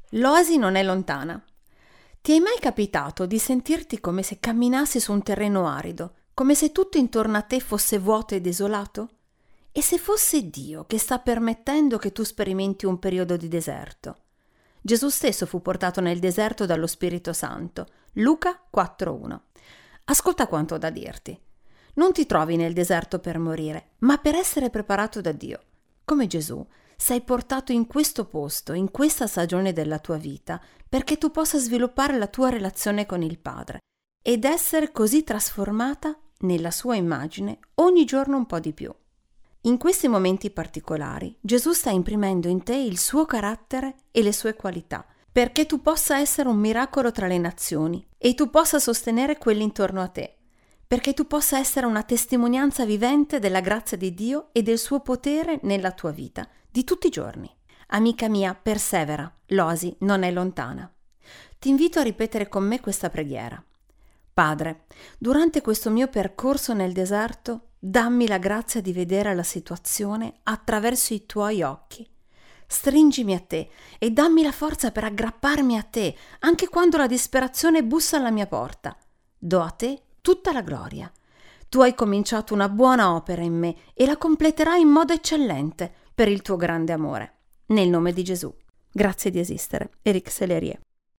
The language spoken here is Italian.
L'oasi non è lontana. Ti è mai capitato di sentirti come se camminassi su un terreno arido, come se tutto intorno a te fosse vuoto e desolato? E se fosse Dio che sta permettendo che tu sperimenti un periodo di deserto? Gesù stesso fu portato nel deserto dallo Spirito Santo. Luca 4:1. Ascolta quanto ho da dirti. Non ti trovi nel deserto per morire, ma per essere preparato da Dio. Come Gesù, sei portato in questo posto, in questa stagione della tua vita, perché tu possa sviluppare la tua relazione con il Padre ed essere così trasformata nella sua immagine ogni giorno un po' di più. In questi momenti particolari, Gesù sta imprimendo in te il suo carattere e le sue qualità, perché tu possa essere un miracolo tra le nazioni e tu possa sostenere quelli intorno a te, perché tu possa essere una testimonianza vivente della grazia di Dio e del suo potere nella tua vita, di tutti i giorni. Amica mia, persevera, l'oasi non è lontana. Ti invito a ripetere con me questa preghiera. Padre, durante questo mio percorso nel deserto, dammi la grazia di vedere la situazione attraverso i tuoi occhi. Stringimi a te e dammi la forza per aggrapparmi a te, anche quando la disperazione bussa alla mia porta. Do a te tutta la gloria. Tu hai cominciato una buona opera in me e la completerai in modo eccellente per il tuo grande amore. Nel nome di Gesù. Grazie di esistere. Eric Sellerie.